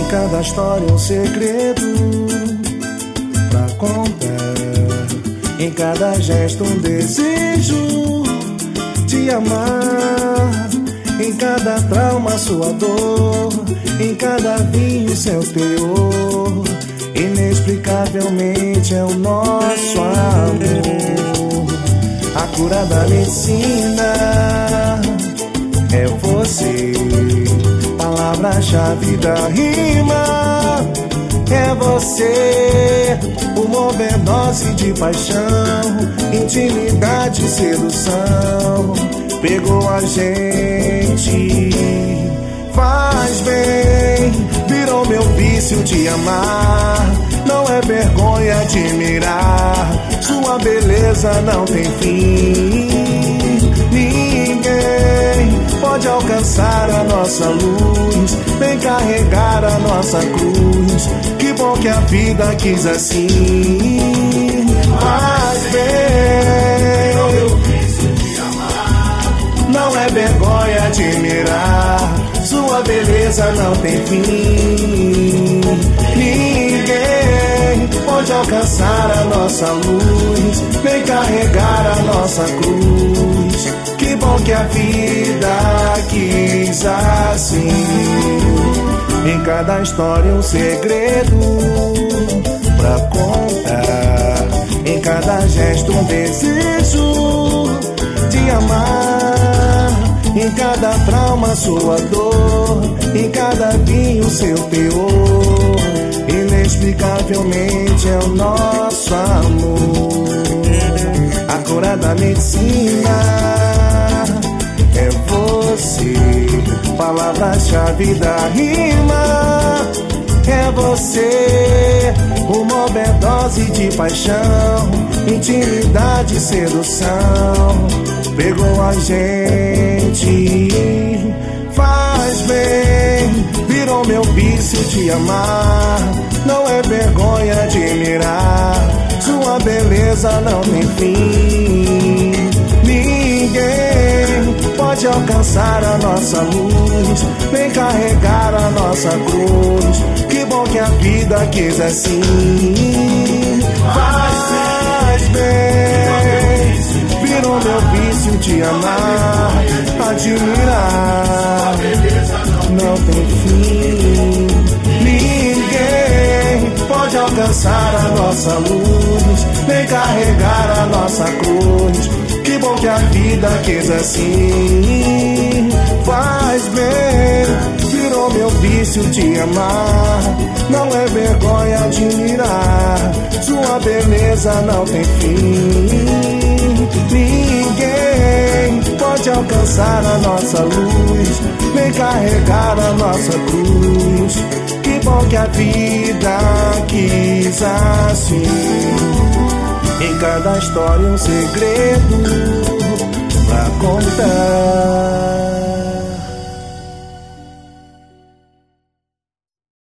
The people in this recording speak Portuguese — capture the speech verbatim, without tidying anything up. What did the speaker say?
cada história um segredo pra contar, em cada gesto um desejo de amar, em cada trauma sua dor, em cada vinho seu teor, inexplicavelmente é o nosso amor. A cura da medicina é você, palavra-chave da rima é você, uma overdose de paixão, intimidade e sedução, pegou a gente, faz bem, virou meu vício de amar, não é vergonha admirar, sua beleza não tem fim, ninguém pode alcançar a nossa luz, vem carregar a nossa cruz, que bom que a vida quis assim, faz bem, não é vergonha admirar, sua beleza não tem fim, ninguém pode alcançar a nossa luz, vem carregar a nossa cruz, que bom que a vida quis assim. Em cada história um segredo pra contar, em cada gesto um desejo de amar, em cada trauma sua dor, em cada vinho seu teor, inexplicavelmente é o nosso amor. A cura da medicina é você, palavra-chave da rima é você, uma overdose de paixão, intimidade e sedução, pegou a gente, faz bem, virou meu vício de amar, não é vergonha admirar, sua beleza não tem fim, ninguém pode alcançar a nossa luz, vem carregar a nossa cruz, que bom que a vida quis assim, faz bem, virou meu vício de amar, admirar, não tem fim, ninguém pode alcançar a nossa luz, vem carregar a nossa cruz, que bom que a vida quis assim, faz bem, virou meu vício de amar, não é vergonha admirar, sua beleza não tem fim, ninguém pode alcançar a nossa luz, vem carregar a nossa cruz, que bom que a vida quis assim. Em cada história um segredo pra contar.